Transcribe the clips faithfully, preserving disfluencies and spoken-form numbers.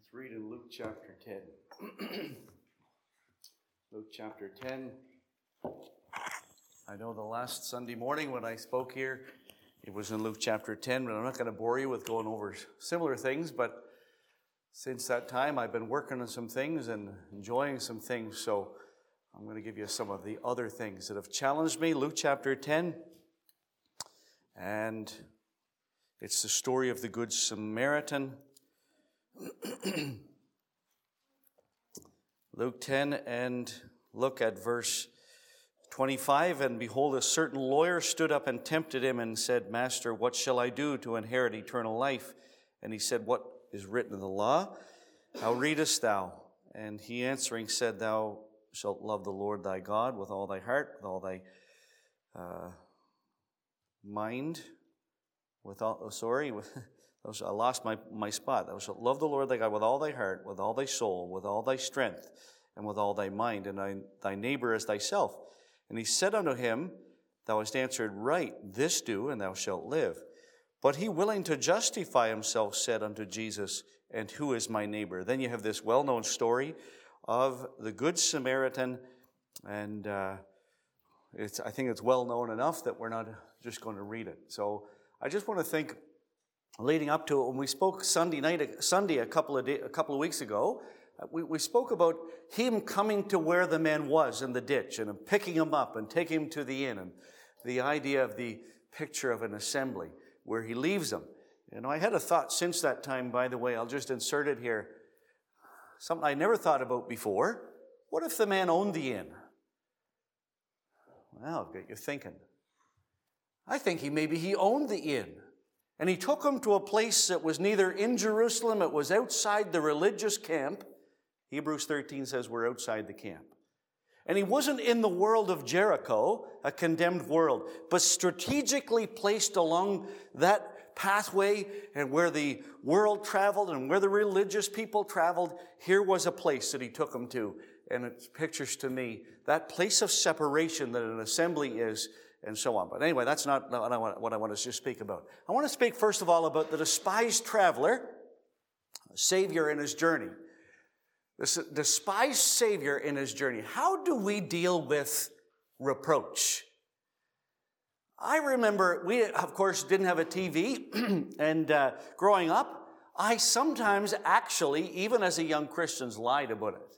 Let's read in Luke chapter ten. Luke chapter ten. I know the last Sunday morning when I spoke here, it was in Luke chapter ten, but I'm not going to bore you with going over similar things, but since that time I've been working on some things and enjoying some things, so I'm going to give you some of the other things that have challenged me. Luke chapter ten, and it's the story of the Good Samaritan. Luke ten, and look at verse twenty-five. And behold, a certain lawyer stood up and tempted him and said, Master, what shall I do to inherit eternal life? And he said, What is written in the law? How readest thou? And he answering said, Thou shalt love the Lord thy God with all thy heart, with all thy uh, mind, with all, oh, sorry, with, I lost my, my spot. Thou shalt love the Lord thy God with all thy heart, with all thy soul, with all thy strength, and with all thy mind, and thy, thy neighbor as thyself. And he said unto him, Thou hast answered right, this do, and thou shalt live. But he, willing to justify himself, said unto Jesus, And who is my neighbor? Then you have this well-known story of the Good Samaritan, and uh, it's, I think it's well-known enough that we're not just going to read it. So I just want to think, leading up to it, when we spoke Sunday night, Sunday a couple of day, a couple of weeks ago, we, we spoke about him coming to where the man was in the ditch and picking him up and taking him to the inn, and the idea of the picture of an assembly where he leaves them. You know, I had a thought since that time, by the way, I'll just insert it here, something I never thought about before. What if the man owned the inn? Well, I've got you thinking. I think he maybe he owned the inn. And he took him to a place that was neither in Jerusalem, it was outside the religious camp. Hebrews thirteen says we're outside the camp. And he wasn't in the world of Jericho, a condemned world, but strategically placed along that pathway and where the world traveled and where the religious people traveled. Here was a place that he took him to. And it pictures to me that place of separation that an assembly is, and so on. But anyway, that's not what I want, what I want to just speak about. I want to speak, first of all, about the despised traveler, Savior in his journey. This despised Savior in his journey. How do we deal with reproach? I remember, we, of course, didn't have a T V, and uh, growing up, I sometimes actually, even as a young Christian, lied about it.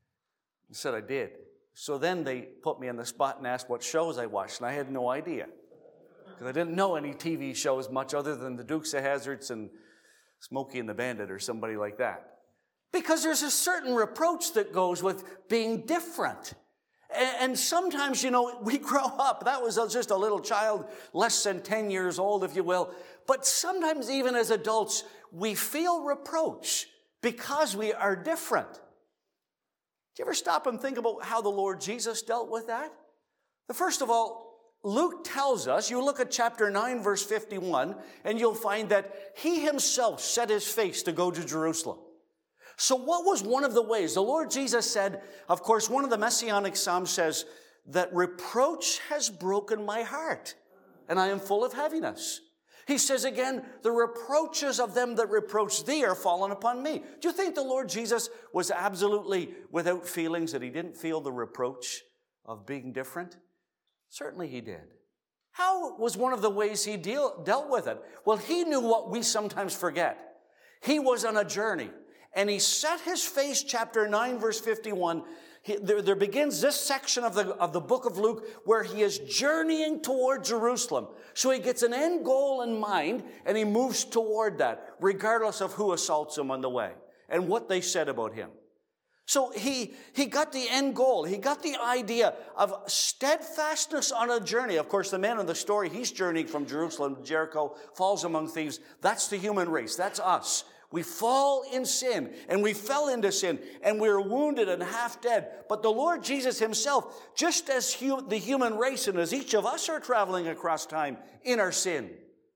I said I did. So then they put me on the spot and asked what shows I watched, and I had no idea. Because I didn't know any T V shows much other than the Dukes of Hazzards and Smokey and the Bandit or somebody like that. Because there's a certain reproach that goes with being different. And sometimes, you know, we grow up. That was just a little child, less than ten years old, if you will. But sometimes even as adults, we feel reproach because we are different. Do you ever stop and think about how the Lord Jesus dealt with that? First of all, Luke tells us, you look at chapter nine, verse fifty-one, and you'll find that he himself set his face to go to Jerusalem. So what was one of the ways? The Lord Jesus said, of course, one of the Messianic Psalms says that reproach has broken my heart, and I am full of heaviness. He says again, the reproaches of them that reproach thee are fallen upon me. Do you think the Lord Jesus was absolutely without feelings, that he didn't feel the reproach of being different? Certainly he did. How was one of the ways he deal, dealt with it? Well, he knew what we sometimes forget. He was on a journey. And he set his face, chapter nine, verse fifty-one. He, there, there begins this section of the, of the book of Luke where he is journeying toward Jerusalem. So he gets an end goal in mind and he moves toward that, regardless of who assaults him on the way and what they said about him. So he, he got the end goal. He got the idea of steadfastness on a journey. Of course, the man in the story, he's journeying from Jerusalem to Jericho, falls among thieves. That's the human race. That's us. We fall in sin, and we fell into sin, and we are wounded and half dead. But the Lord Jesus himself, just as hu- the human race and as each of us are traveling across time in our sin,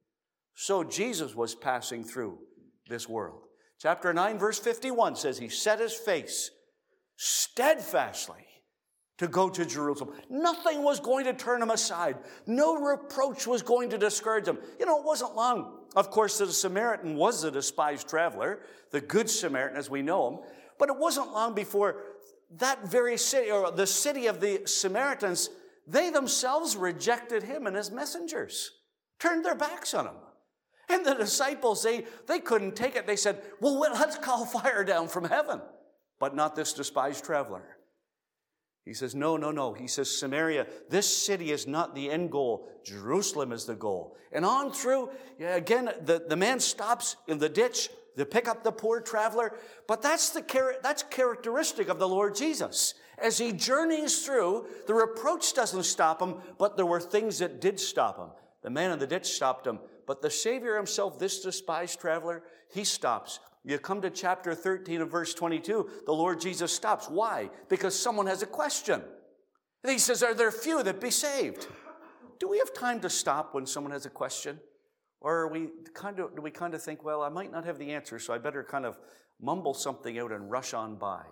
so Jesus was passing through this world. Chapter nine, verse fifty-one says he set his face steadfastly to go to Jerusalem. Nothing was going to turn him aside. No reproach was going to discourage him. You know, it wasn't long. Of course, the Samaritan was a despised traveler, the Good Samaritan as we know him. But it wasn't long before that very city, or the city of the Samaritans, they themselves rejected him and his messengers, turned their backs on him. And the disciples, they, they couldn't take it. They said, well, let's call fire down from heaven, but not this despised traveler. He says, no, no, no. He says, Samaria, this city is not the end goal. Jerusalem is the goal. And on through, yeah, again, the, the man stops in the ditch to pick up the poor traveler. But that's, the, that's characteristic of the Lord Jesus. As he journeys through, the reproach doesn't stop him, but there were things that did stop him. The man in the ditch stopped him. But the Savior himself, this despised traveler, he stops. You come to chapter thirteen of verse twenty-two, the Lord Jesus stops. Why? Because someone has a question. And he says, are there few that be saved? Do we have time to stop when someone has a question? Or are we kind of, do we kind of think, well, I might not have the answer, so I better kind of mumble something out and rush on by?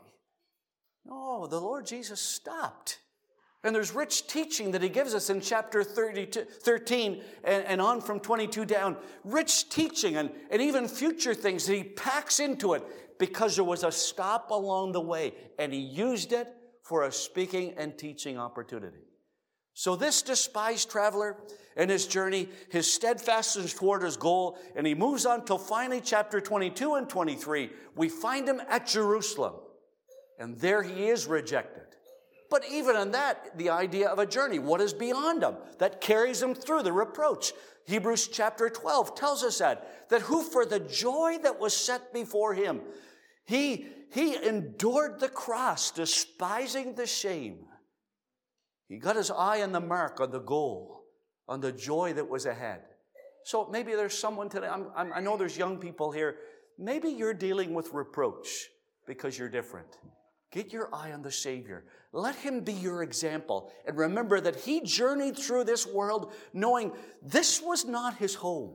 No, the Lord Jesus stopped. And there's rich teaching that he gives us in chapter thirteen and, and on from twenty-two down. Rich teaching and, and even future things that he packs into it because there was a stop along the way. And he used it for a speaking and teaching opportunity. So this despised traveler in his journey, his steadfastness toward his goal, and he moves on till finally chapter twenty-two and twenty-three. We find him at Jerusalem. And there he is rejected. But even in that, the idea of a journey, what is beyond him that carries him through the reproach? Hebrews chapter twelve tells us that, that who for the joy that was set before him, he, he endured the cross, despising the shame. He got his eye on the mark, on the goal, on the joy that was ahead. So maybe there's someone today, I'm, I'm, I know there's young people here, maybe you're dealing with reproach because you're different. Get your eye on the Savior. Let him be your example. And remember that he journeyed through this world knowing this was not his home.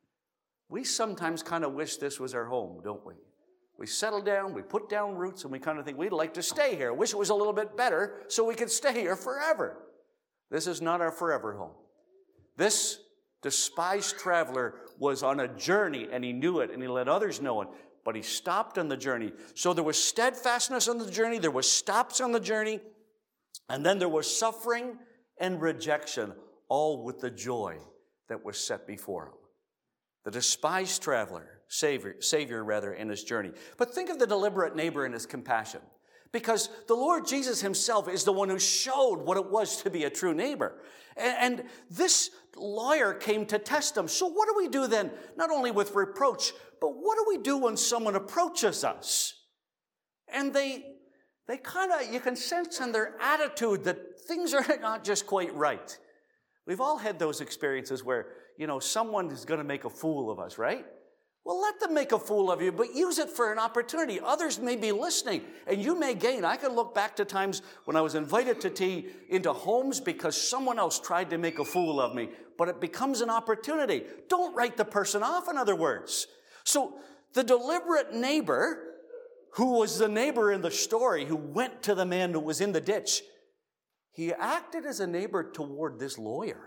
We sometimes kind of wish this was our home, don't we? We settle down, we put down roots, and we kind of think we'd like to stay here. Wish it was a little bit better so we could stay here forever. This is not our forever home. This despised traveler was on a journey, and he knew it, and he let others know it. But he stopped on the journey. So there was steadfastness on the journey. There was stops on the journey. And then there was suffering and rejection, all with the joy that was set before him. The despised traveler, Savior, Savior rather, in his journey. But think of the deliberate neighbor and his compassion. Because the Lord Jesus himself is the one who showed what it was to be a true neighbor. And, and this lawyer came to test him. So what do we do then? Not only with reproach, but what do we do when someone approaches us? And they, they kind of, you can sense in their attitude that things are not just quite right. We've all had those experiences where, you know, someone is going to make a fool of us, right? Well, let them make a fool of you, but use it for an opportunity. Others may be listening, and you may gain. I can look back to times when I was invited to tea into homes because someone else tried to make a fool of me, but it becomes an opportunity. Don't write the person off, in other words. So the deliberate neighbor, who was the neighbor in the story who went to the man who was in the ditch, he acted as a neighbor toward this lawyer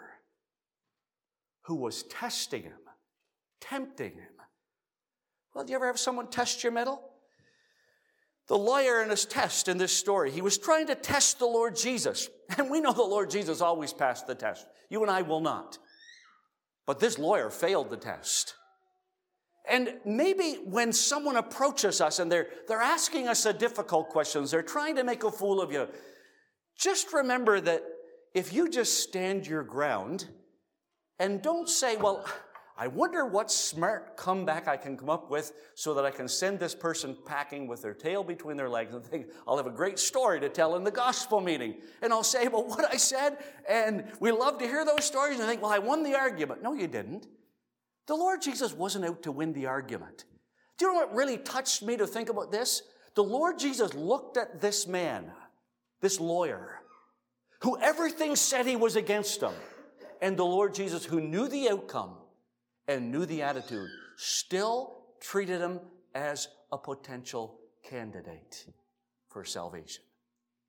who was testing him, tempting him. Well, do you ever have someone test your mettle? The lawyer in his test in this story, he was trying to test the Lord Jesus. And we know the Lord Jesus always passed the test. You and I will not. But this lawyer failed the test. And maybe when someone approaches us and they're, they're asking us the difficult questions, they're trying to make a fool of you, just remember that if you just stand your ground and don't say, well, I wonder what smart comeback I can come up with so that I can send this person packing with their tail between their legs and think I'll have a great story to tell in the gospel meeting. And I'll say, well, what I said, and we love to hear those stories and think, well, I won the argument. No, you didn't. The Lord Jesus wasn't out to win the argument. Do you know what really touched me to think about this? The Lord Jesus looked at this man, this lawyer, who everything said he was against him. And the Lord Jesus, who knew the outcome and knew the attitude, still treated him as a potential candidate for salvation.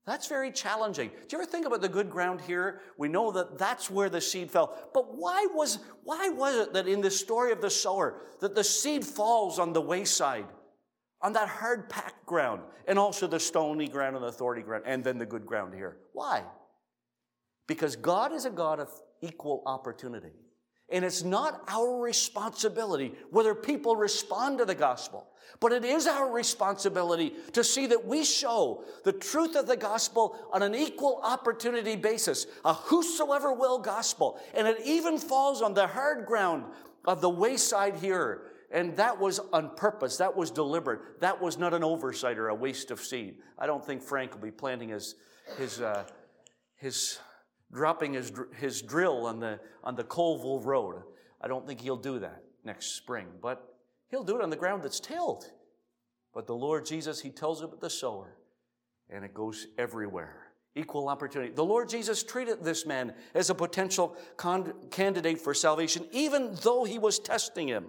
That's very challenging. Do you ever think about the good ground here? We know that that's where the seed fell. But why was, why was it that in the story of the sower, that the seed falls on the wayside, on that hard-packed ground, and also the stony ground and the thorny ground, and then the good ground here? Why? Because God is a God of equal opportunity. And it's not our responsibility whether people respond to the gospel, but it is our responsibility to see that we show the truth of the gospel on an equal opportunity basis, a whosoever will gospel. And it even falls on the hard ground of the wayside here. And that was on purpose. That was deliberate. That was not an oversight or a waste of seed. I don't think Frank will be planting his, his, uh, his, dropping his, his drill on the, on the Colville Road. I don't think he'll do that next spring, but he'll do it on the ground that's tilled. But the Lord Jesus, he tells it with the sower, and it goes everywhere. Equal opportunity. The Lord Jesus treated this man as a potential con- candidate for salvation, even though he was testing him.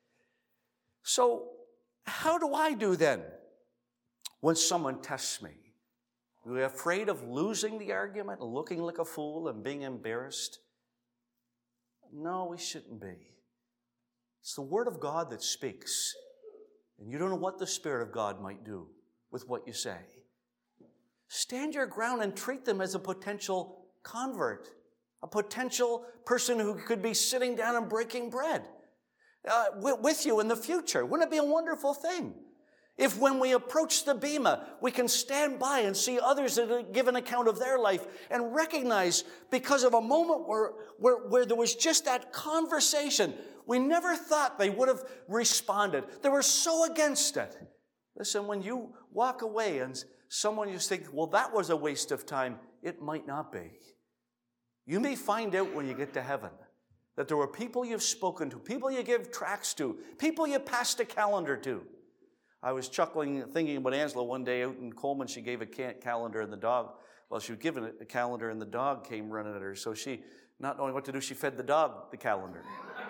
So, how do I do then when someone tests me? Are we afraid of losing the argument and looking like a fool and being embarrassed? No, we shouldn't be. It's the Word of God that speaks. And you don't know what the Spirit of God might do with what you say. Stand your ground and treat them as a potential convert, a potential person who could be sitting down and breaking bread uh, with you in the future. Wouldn't it be a wonderful thing? If when we approach the bema, we can stand by and see others that give an account of their life and recognize because of a moment where, where, where there was just that conversation, we never thought they would have responded. They were so against it. Listen, when you walk away and someone you think, well, that was a waste of time, it might not be. You may find out when you get to heaven that there were people you've spoken to, people you give tracts to, people you passed a calendar to. I was chuckling, thinking about Angela one day out in Coleman. She gave a calendar and the dog, well, she was given a calendar and the dog came running at her. So she, not knowing what to do, she fed the dog the calendar.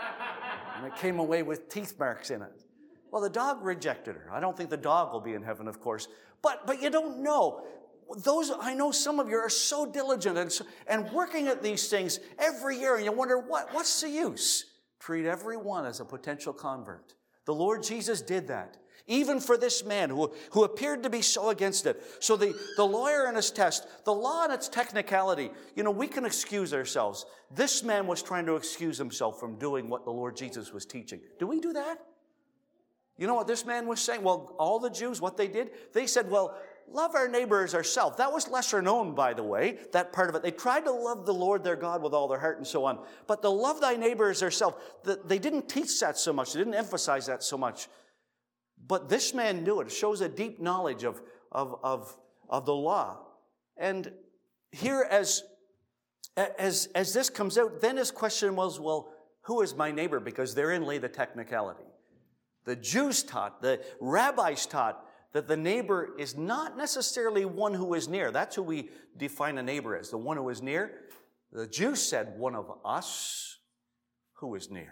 And it came away with teeth marks in it. Well, the dog rejected her. I don't think the dog will be in heaven, of course. But but you don't know. Those, I know some of you are so diligent and, so, and working at these things every year, and you wonder, what, what's the use? Treat everyone as a potential convert. The Lord Jesus did that. Even for this man who, who appeared to be so against it. So the, the lawyer in his test, the law and its technicality, you know, we can excuse ourselves. This man was trying to excuse himself from doing what the Lord Jesus was teaching. Do we do that? You know what this man was saying? Well, all the Jews, what they did, they said, well, love our neighbor as ourselves. That was lesser known, by the way, that part of it. They tried to love the Lord their God with all their heart and so on. But the love thy neighbor as thyself, they didn't teach that so much. They didn't emphasize that so much. But this man knew it. It shows a deep knowledge of, of, of, of the law. And here as, as, as this comes out, then his question was, well, who is my neighbor? Because therein lay the technicality. The Jews taught, the rabbis taught, that the neighbor is not necessarily one who is near. That's who we define a neighbor as, the one who is near. The Jews said, one of us who is near.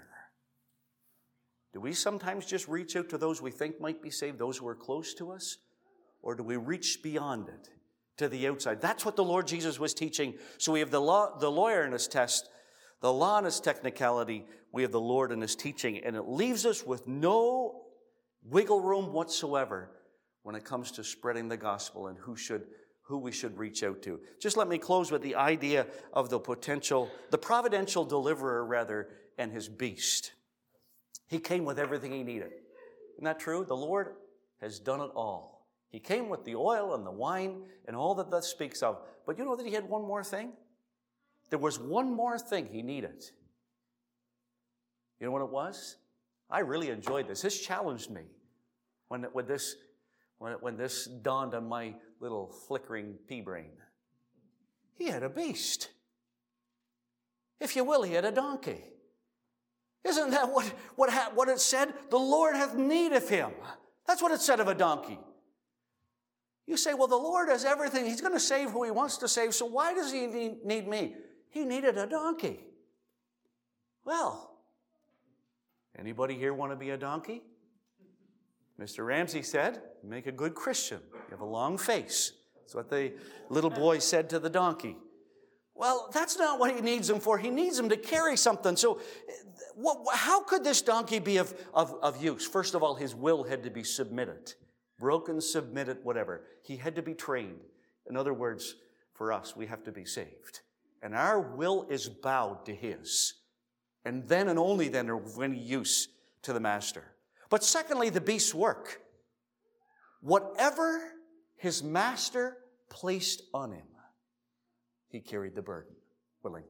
Do we sometimes just reach out to those we think might be saved, those who are close to us? Or do we reach beyond it, to the outside? That's what the Lord Jesus was teaching. So we have the law, the lawyer in his test, the law in his technicality, we have the Lord in his teaching, and it leaves us with no wiggle room whatsoever when it comes to spreading the gospel and who should, who we should reach out to. Just let me close with the idea of the potential, the providential deliverer, rather, and his beast. He came with everything he needed. Isn't that true? The Lord has done it all. He came with the oil and the wine and all that that speaks of. But you know that he had one more thing? There was one more thing he needed. You know what it was? I really enjoyed this. This challenged me when, when, this, when, when this dawned on my little flickering pea brain. He had a beast. If you will, he had a donkey. Isn't that what, what, what it said? The Lord hath need of him. That's what it said of a donkey. You say, well, the Lord has everything. He's going to save who he wants to save, so why does he need, need me? He needed a donkey. Well, anybody here want to be a donkey? Mister Ramsey said, make a good Christian. You have a long face. That's what the little boy said to the donkey. Well, that's not what he needs him for. He needs him to carry something. So what, how could this donkey be of, of, of use? First of all, his will had to be submitted. Broken, submitted, whatever. He had to be trained. In other words, for us, we have to be saved. And our will is bowed to his. And then and only then are we any use to the master. But secondly, the beast's work. Whatever his master placed on him, he carried the burden willingly.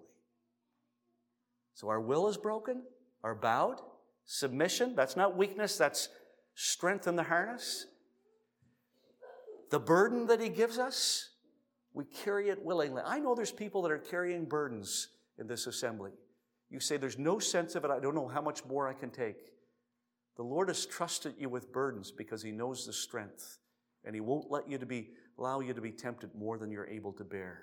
So our will is broken, our bowed, submission, that's not weakness, that's strength in the harness. The burden that he gives us, we carry it willingly. I know there's people that are carrying burdens in this assembly. You say, there's no sense of it, I don't know how much more I can take. The Lord has trusted you with burdens because he knows the strength, and he won't let you to be, allow you to be tempted more than you're able to bear.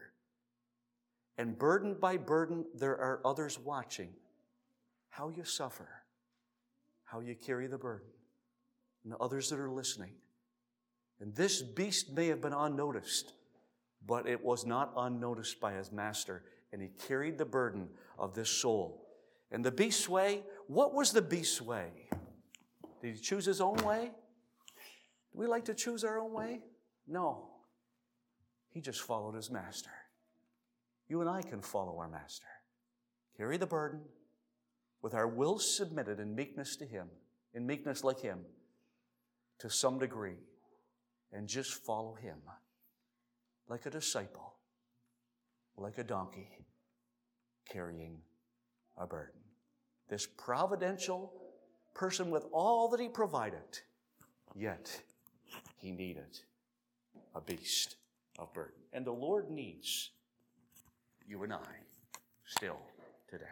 And burden by burden, there are others watching how you suffer, how you carry the burden, and others that are listening. And this beast may have been unnoticed, but it was not unnoticed by his master, and he carried the burden of this soul. And the beast's way, what was the beast's way? Did he choose his own way? Do we like to choose our own way? No. He just followed his master. You and I can follow our master. Carry the burden with our wills submitted in meekness to him, in meekness like him, to some degree, and just follow him like a disciple, like a donkey carrying a burden. This providential person with all that he provided, yet he needed a beast of burden. And the Lord needs you and I still